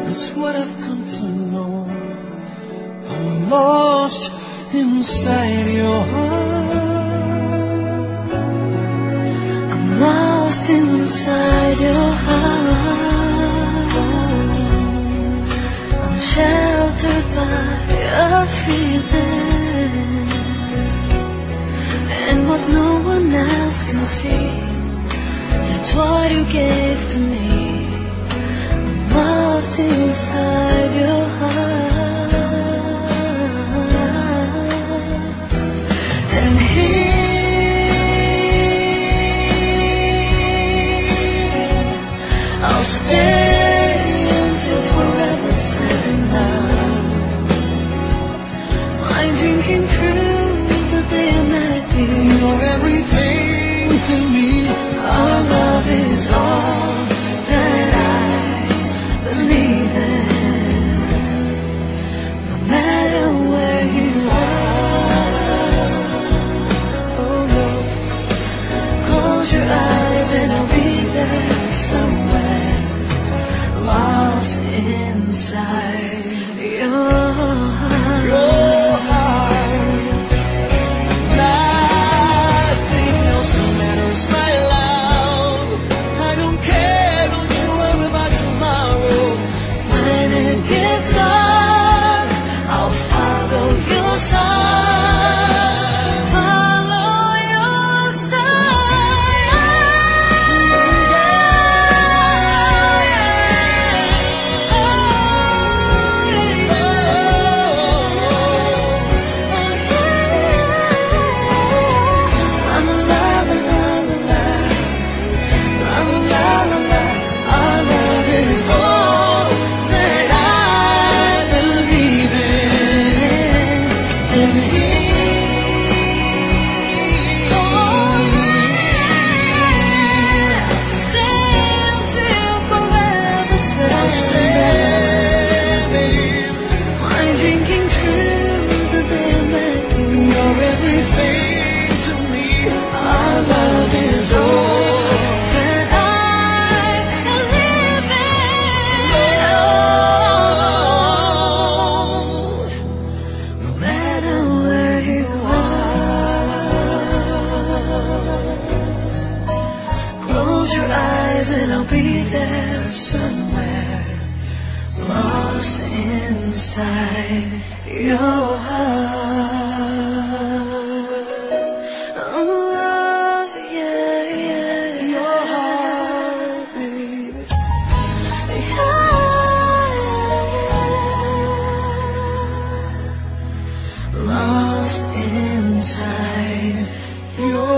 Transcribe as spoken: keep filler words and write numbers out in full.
That's what I've come to know. I'm lost inside your heart. I'm lost inside your heart. I'm sheltered by your feeling, and what no one else can see, that's what you gave to me. I'm lost inside your heart. And here I'll stay until forever setting down. I'm drinking through the day I met you. You're everything to me. Our love is all that I believe in. No matter where you are, Oh no, close your eyes and I'll be there somewhere, lost inside your heart. your heart. Nothing else matters, my love. I don't care, don't you worry about tomorrow. When it gets dark, I'll follow your star. Follow your star. I'm a la la la la la. I'm a la la la. Our love is All that I believe in. And here stay until forever I'll standing. stand. I'm drinking through the day I met you. You're everything to me. Our love is all That I can live in. No matter where you are, close your eyes and I'll be there somewhere, lost inside your heart. Oh, yeah, yeah, your heart, baby. yeah. Lost inside Your